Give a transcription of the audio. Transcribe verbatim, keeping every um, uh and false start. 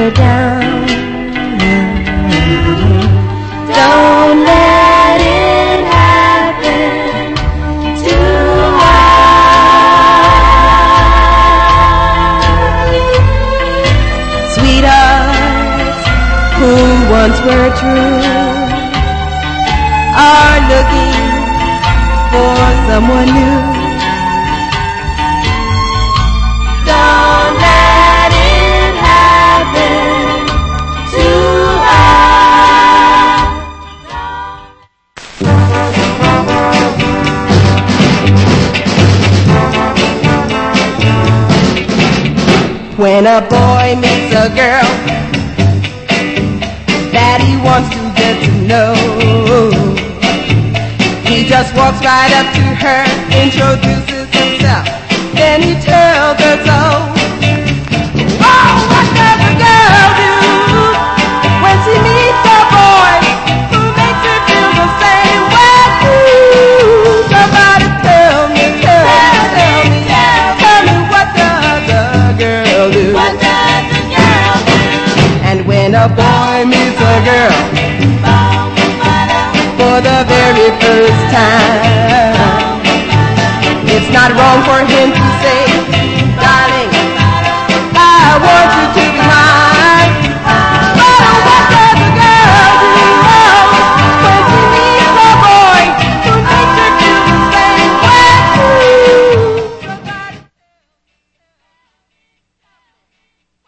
her down. Don't let it happen to us. Sweethearts who once were true are looking for someone new. Don't let it happen to us. When a boy meets a girl that he wants to get to know, he just walks right up to her, introduces himself, then he tells her so. Oh, what does a girl do when she meets a boy who makes her feel the same way? Ooh, somebody tell me, tell me, tell me, tell me, what does a girl do? What does a girl do? And when a boy meets a girl for the very first time, it's not wrong for him